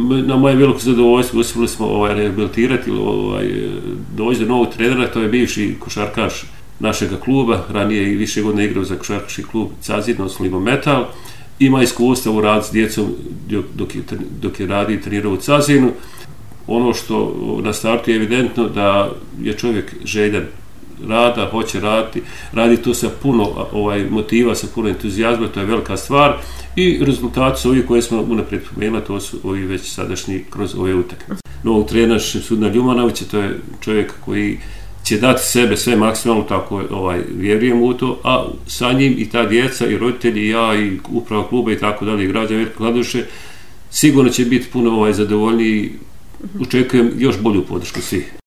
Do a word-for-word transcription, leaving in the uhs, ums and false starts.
na moje veliko zadovoljstvo uspjeli smo ovaj, rehabilitirati, ovaj, doći do novog trenera, to je bivši košarkaš našega kluba, ranije i više godina igrao za košarkaški klub Cazin, odnosno Limo Metal, ima iskustva u radu s djecom dok je, dok je radi i trenirao u Cazinu. Ono što na startu je evidentno da je čovjek željan rada, hoće raditi, radi to sa puno ovaj, motiva, sa puno entuzijazma, to je velika stvar i rezultati su ovi koje smo unaprijed pomenuli, to su ovi već sadašnji kroz ove utakmice. Novog trenera Šemsudina Ljumanovića, to je čovjek koji će dati sebe sve maksimalno, tako ovaj, vjerujem u to, a sa njim i ta djeca i roditelji i ja i uprava kluba i tako dalje, i građani Velike Kladuše, sigurno će biti puno ovaj, zadovoljniji, očekujem još bolju podršku svih.